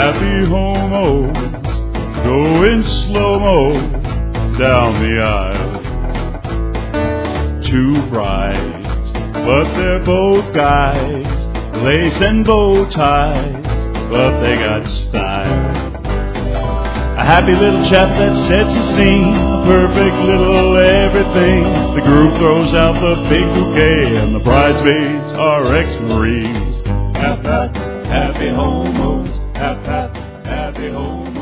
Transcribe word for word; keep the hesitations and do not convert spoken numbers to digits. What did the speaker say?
happy homos go in slow-mo down the aisle. Two brides, but they're both guys, lace and bow ties, but they got style. A happy little chap that sets the scene, a perfect little everything. The group throws out the big bouquet, and the bridesmaids are ex-Marines. Hap, hap, happy homos, hap, hap, happy homos.